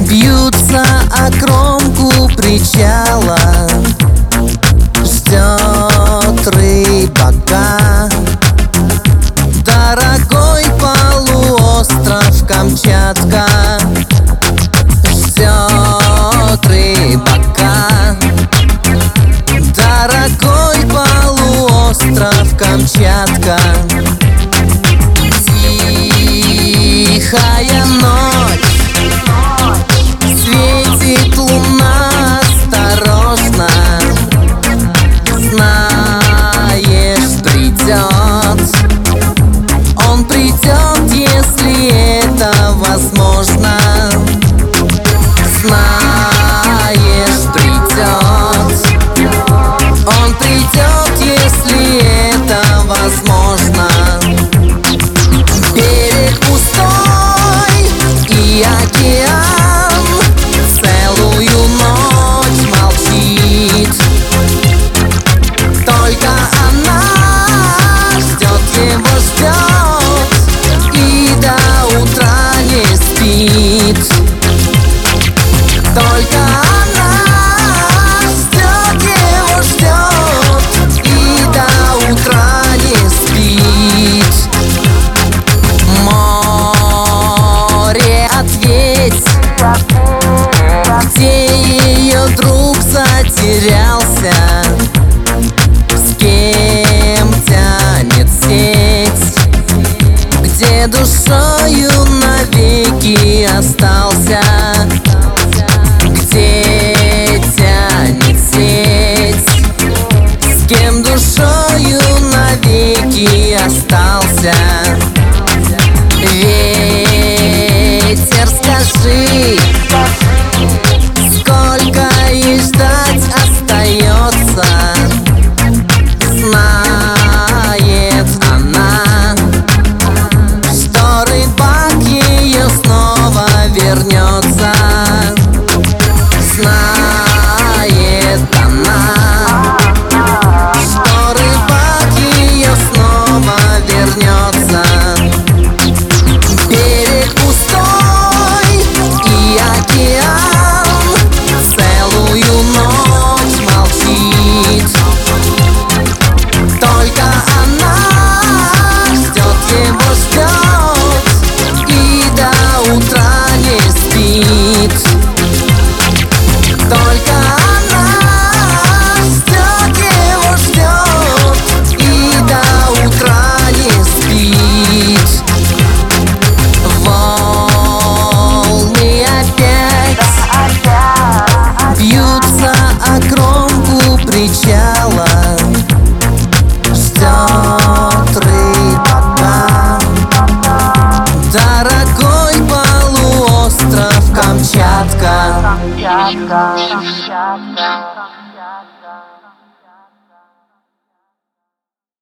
Бьются о кромку причала, ждет рыбака. Дорогой полуостров Камчатка ждет рыбака. Дорогой полуостров Камчатка. Тихая ночь, светит луна осторожно. Знаешь, придет, он придет, если это возможно. Знаешь, придет, он придет, если это возможно. Берег пустой и океан целую ночь молчит. Только она ждет его, ждет и до утра не спит. Только она ждет его, ждет и до утра не спит. Море, ответь, где ее друг затерялся? С кем тянет сеть? Где душою навеки остался? Где тянет сеть? С кем душою навеки остался? Ветер, скажи, сколько ей ждать остается? Знает она, что рыбак ее снова вернется. Знает она, что рыбак ее снова вернется. Берег пустой и океан целую ночь молчит. Только она ждет его, ждет и до утра не спит. Только она ждет его, ждет и до утра не спит. Волны опять бьются о кромку причала, ждет рыбака. Дорогой полуостров Камчатка.